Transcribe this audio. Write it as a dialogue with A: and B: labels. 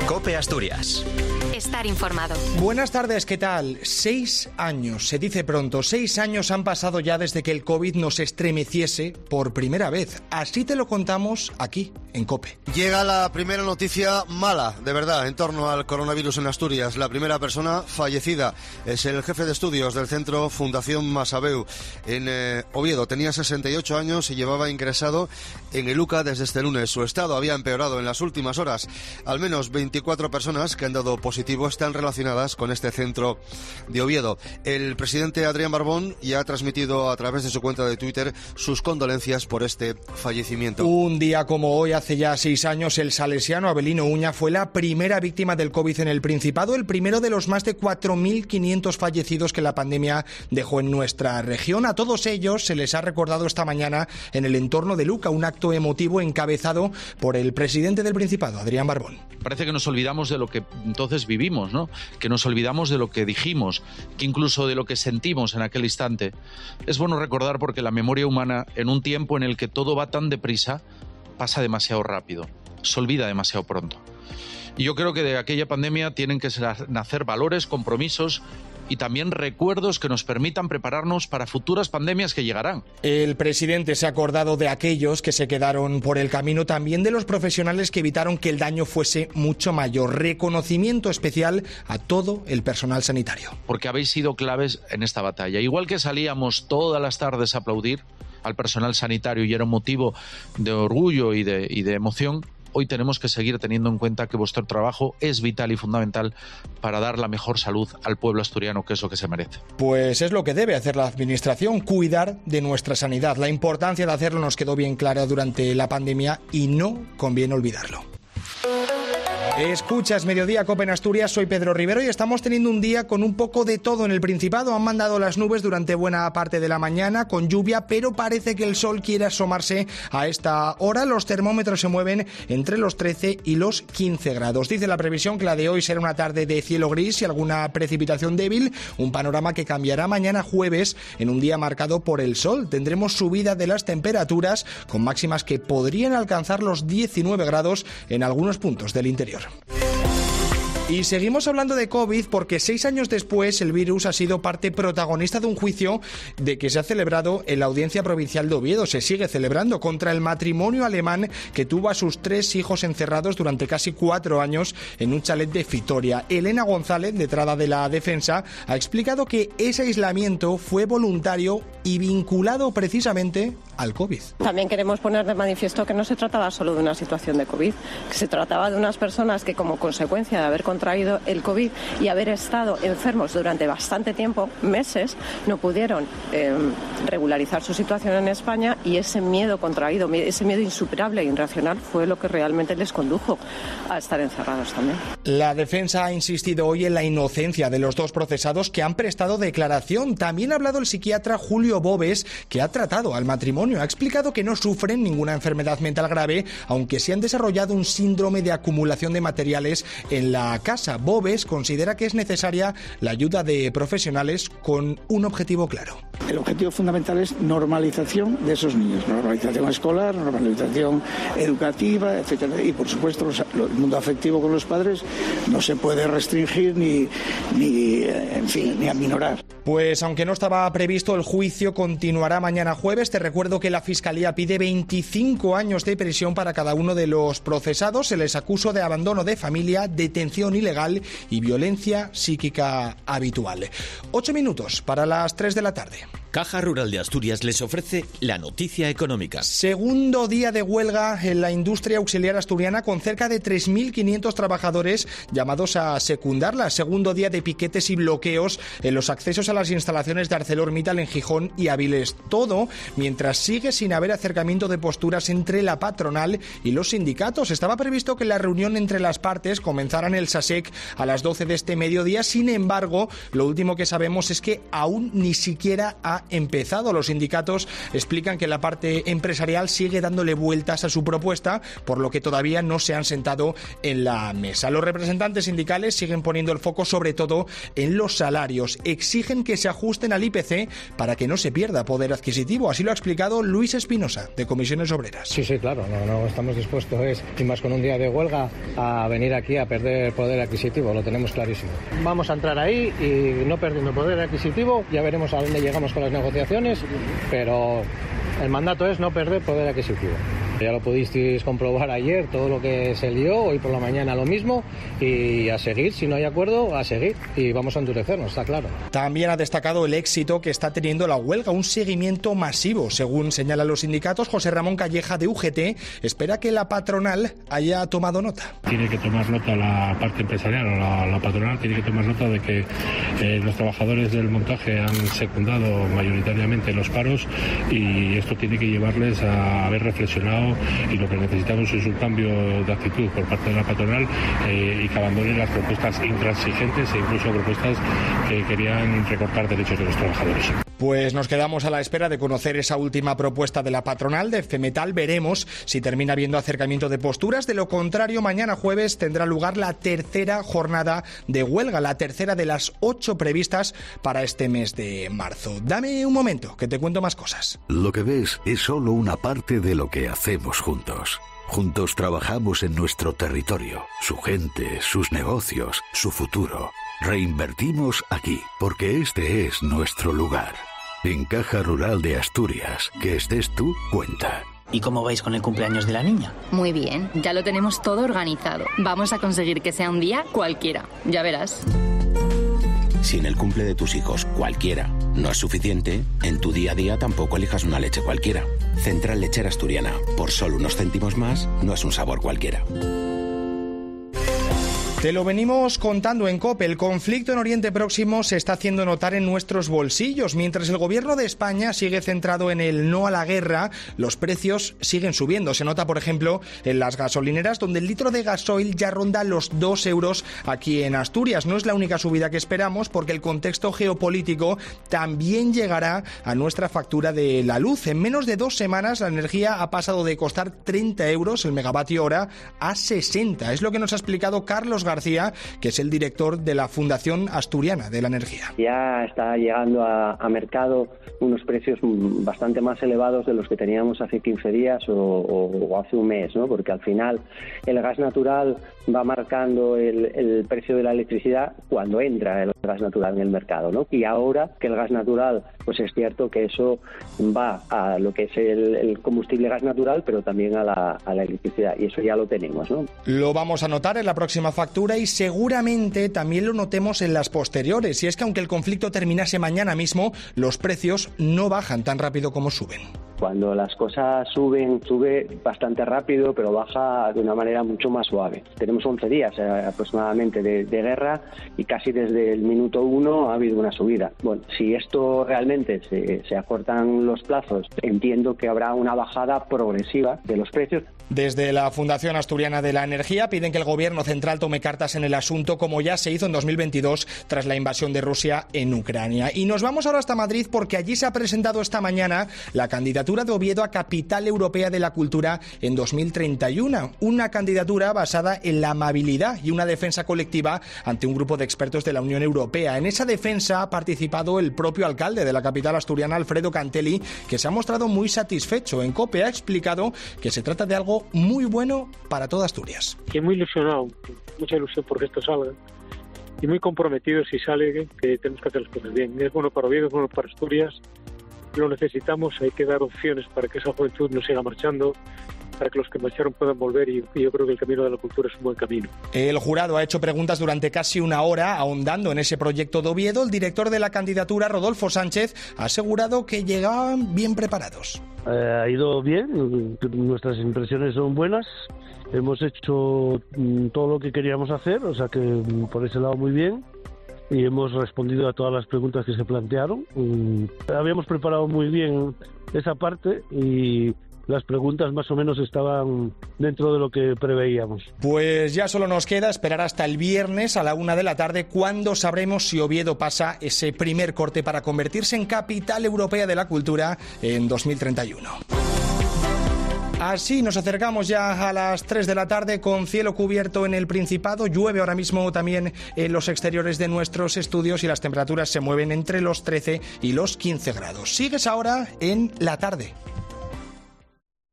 A: COPE Asturias.
B: Estar informado.
C: Buenas tardes, ¿qué tal? 6 años, se dice pronto, 6 años han pasado ya desde que el COVID nos estremeciese por primera vez. Así te lo contamos aquí, en COPE.
D: Llega la primera noticia mala, de verdad, en torno al coronavirus en Asturias. La primera persona fallecida es el jefe de estudios del centro Fundación Masabeu en Oviedo. Tenía 68 años y llevaba ingresado en el UCA desde este lunes. Su estado había empeorado en las últimas horas. Al menos 24 personas que han dado positivo están relacionadas con este centro de Oviedo. El presidente Adrián Barbón ya ha transmitido a través de su cuenta de Twitter sus condolencias por este fallecimiento.
C: Un día como hoy, hace ya 6 años, el salesiano Abelino Uña fue la primera víctima del COVID en el Principado, el primero de los más de 4.500 fallecidos que la pandemia dejó en nuestra región. A todos ellos se les ha recordado esta mañana en el entorno de Luca, un acto emotivo encabezado por el presidente del Principado, Adrián Barbón.
E: Parece que nos olvidamos de lo que entonces vivimos, ¿no? Que nos olvidamos de lo que dijimos, que incluso de lo que sentimos en aquel instante. Es bueno recordar porque la memoria humana, en un tiempo en el que todo va tan deprisa, pasa demasiado rápido, se olvida demasiado pronto. Y yo creo que de aquella pandemia tienen que nacer valores, compromisos y también recuerdos que nos permitan prepararnos para futuras pandemias que llegarán.
C: El presidente se ha acordado de aquellos que se quedaron por el camino, también de los profesionales que evitaron que el daño fuese mucho mayor. Reconocimiento especial a todo el personal sanitario.
E: Porque habéis sido claves en esta batalla. Igual que salíamos todas las tardes a aplaudir al personal sanitario y era un motivo de orgullo y de emoción, hoy tenemos que seguir teniendo en cuenta que vuestro trabajo es vital y fundamental para dar la mejor salud al pueblo asturiano, que es lo que se merece.
C: Pues es lo que debe hacer la Administración, cuidar de nuestra sanidad. La importancia de hacerlo nos quedó bien clara durante la pandemia y no conviene olvidarlo. Escuchas Mediodía COPE en Asturias, soy Pedro Rivero y estamos teniendo un día con un poco de todo en el Principado. Han mandado las nubes durante buena parte de la mañana con lluvia, pero parece que el sol quiere asomarse a esta hora. Los termómetros se mueven entre los 13 y los 15 grados. Dice la previsión que la de hoy será una tarde de cielo gris y alguna precipitación débil, un panorama que cambiará mañana jueves en un día marcado por el sol. Tendremos subida de las temperaturas con máximas que podrían alcanzar los 19 grados en algunos puntos del interior. Y seguimos hablando de COVID porque 6 años después el virus ha sido parte protagonista de un juicio de que se ha celebrado en la Audiencia Provincial de Oviedo. Se sigue celebrando contra el matrimonio alemán que tuvo a sus 3 hijos encerrados durante casi 4 años en un chalet de Vitoria. Elena González, letrada de la defensa, ha explicado que ese aislamiento fue voluntario y vinculado precisamente al COVID.
F: También queremos poner de manifiesto que no se trataba solo de una situación de COVID, que se trataba de unas personas que como consecuencia de haber contraído el COVID y haber estado enfermos durante bastante tiempo, meses, no pudieron regularizar su situación en España y ese miedo contraído, ese miedo insuperable e irracional fue lo que realmente les condujo a estar encerrados también.
C: La defensa ha insistido hoy en la inocencia de los 2 procesados que han prestado declaración. También ha hablado el psiquiatra Julio Bobes, que ha tratado al matrimonio. Ha explicado que no sufren ninguna enfermedad mental grave, aunque sí han desarrollado un síndrome de acumulación de materiales en la casa. Bobes considera que es necesaria la ayuda de profesionales con un objetivo claro.
G: El objetivo fundamental es normalización de esos niños, normalización escolar, normalización educativa, etcétera. Y por supuesto el mundo afectivo con los padres no se puede restringir ni aminorar.
C: Pues aunque no estaba previsto, el juicio continuará mañana jueves. Te recuerdo que la Fiscalía pide 25 años de prisión para cada uno de los procesados. Se les acusa de abandono de familia, detención ilegal y violencia psíquica habitual. 8 minutos para las 3 de la tarde.
A: Caja Rural de Asturias les ofrece la noticia económica.
C: Segundo día de huelga en la industria auxiliar asturiana con cerca de 3.500 trabajadores llamados a secundarla. Segundo día de piquetes y bloqueos en los accesos a las instalaciones de ArcelorMittal en Gijón y Avilés. Todo mientras sigue sin haber acercamiento de posturas entre la patronal y los sindicatos. Estaba previsto que la reunión entre las partes comenzara en el SASEC a las 12 de este mediodía. Sin embargo, lo último que sabemos es que aún ni siquiera ha ha empezado. Los sindicatos explican que la parte empresarial sigue dándole vueltas a su propuesta, por lo que todavía no se han sentado en la mesa. Los representantes sindicales siguen poniendo el foco sobre todo en los salarios. Exigen que se ajusten al IPC para que no se pierda poder adquisitivo. Así lo ha explicado Luis Espinosa, de Comisiones Obreras.
B: Sí, claro, no estamos dispuestos, y más con un día de huelga, a venir aquí a perder poder adquisitivo, lo tenemos clarísimo. Vamos a entrar ahí y no perdiendo poder adquisitivo, ya veremos a dónde llegamos con las negociaciones, pero el mandato es no perder poder adquisitivo. Ya lo pudisteis comprobar ayer, todo lo que se lió, hoy por la mañana lo mismo, y a seguir, si no hay acuerdo, a seguir, y vamos a endurecernos, está claro.
C: También ha destacado el éxito que está teniendo la huelga, un seguimiento masivo. Según señalan los sindicatos, José Ramón Calleja, de UGT, espera que la patronal haya tomado nota.
H: Tiene que tomar nota la parte empresarial, o la patronal tiene que tomar nota de que los trabajadores del montaje han secundado mayoritariamente los paros, y esto tiene que llevarles a haber reflexionado, y lo que necesitamos es un cambio de actitud por parte de la patronal, y que abandonen las propuestas intransigentes e incluso propuestas que querían recortar derechos de los trabajadores.
C: Pues nos quedamos a la espera de conocer esa última propuesta de la patronal de FEMETAL. Veremos si termina habiendo acercamiento de posturas. De lo contrario, mañana jueves tendrá lugar la tercera jornada de huelga, la tercera de las 8 previstas para este mes de marzo. Dame un momento, que te cuento más cosas.
I: Lo que ves es solo una parte de lo que hacemos juntos. Juntos trabajamos en nuestro territorio, su gente, sus negocios, su futuro. Reinvertimos aquí, porque este es nuestro lugar. En Caja Rural de Asturias, que estés tú, cuenta.
J: ¿Y cómo vais con el cumpleaños de la niña?
K: Muy bien, ya lo tenemos todo organizado. Vamos a conseguir que sea un día cualquiera, ya verás.
L: Si en el cumple de tus hijos cualquiera no es suficiente, en tu día a día tampoco elijas una leche cualquiera. Central Lechera Asturiana, por solo unos céntimos más, no es un sabor cualquiera.
C: Te lo venimos contando en COPE. El conflicto en Oriente Próximo se está haciendo notar en nuestros bolsillos. Mientras el gobierno de España sigue centrado en el no a la guerra, los precios siguen subiendo. Se nota, por ejemplo, en las gasolineras, donde el litro de gasoil ya ronda los 2 euros aquí en Asturias. No es la única subida que esperamos, porque el contexto geopolítico también llegará a nuestra factura de la luz. En menos de 2 semanas, la energía ha pasado de costar 30 euros el megavatio hora a 60. Es lo que nos ha explicado Carlos García, que es el director de la Fundación Asturiana de la Energía.
M: Ya está llegando a mercado unos precios bastante más elevados de los que teníamos hace 15 días o hace un mes, ¿no? Porque al final el gas natural va marcando el precio de la electricidad cuando entra el gas natural en el mercado, ¿no? Y ahora que el gas natural, pues es cierto que eso va a lo que es el combustible gas natural, pero también a la electricidad, y eso ya lo tenemos, ¿no?
C: Lo vamos a notar en la próxima factura y seguramente también lo notemos en las posteriores. Y es que aunque el conflicto terminase mañana mismo, los precios no bajan tan rápido como suben.
M: Cuando las cosas suben, sube bastante rápido, pero baja de una manera mucho más suave. Tenemos 11 días aproximadamente de guerra y casi desde el minuto 1 ha habido una subida. Bueno, si esto realmente se acortan los plazos, entiendo que habrá una bajada progresiva de los precios.
C: Desde la Fundación Asturiana de la Energía piden que el Gobierno central tome cartas en el asunto, como ya se hizo en 2022 tras la invasión de Rusia en Ucrania. Y nos vamos ahora hasta Madrid, porque allí se ha presentado esta mañana la candidatura de Oviedo a Capital Europea de la Cultura en 2031. Una candidatura basada en la amabilidad y una defensa colectiva ante un grupo de expertos de la Unión Europea. En esa defensa ha participado el propio alcalde de la capital asturiana, Alfredo Cantelli, que se ha mostrado muy satisfecho. En COPE ha explicado que se trata de algo muy bueno para toda Asturias.
N: Y muy ilusionado, mucha ilusión porque esto salga, y muy comprometido si sale, que tenemos que hacer las cosas bien. Es bueno para Oviedo, es bueno para Asturias, lo necesitamos, hay que dar opciones para que esa juventud no siga marchando, para que los que marcharon puedan volver, y yo creo que el camino de la cultura es un buen camino. El jurado ha hecho preguntas durante casi una hora ahondando en ese proyecto de Oviedo. El director de la candidatura, Rodolfo Sánchez, ha asegurado que llegaban bien preparados.
O: Ha ido bien, nuestras impresiones son buenas, hemos hecho todo lo que queríamos hacer, o sea que por ese lado muy bien. Y hemos respondido a todas las preguntas que se plantearon. Habíamos preparado muy bien esa parte y las preguntas más o menos estaban dentro de lo que preveíamos.
C: Pues ya solo nos queda esperar hasta el viernes a la 1 de la tarde, cuando sabremos si Oviedo pasa ese primer corte para convertirse en capital europea de la cultura en 2031. Así nos acercamos ya a las 3 de la tarde con cielo cubierto en el Principado. Llueve ahora mismo también en los exteriores de nuestros estudios y las temperaturas se mueven entre los 13 y los 15 grados. Sigues ahora en La Tarde.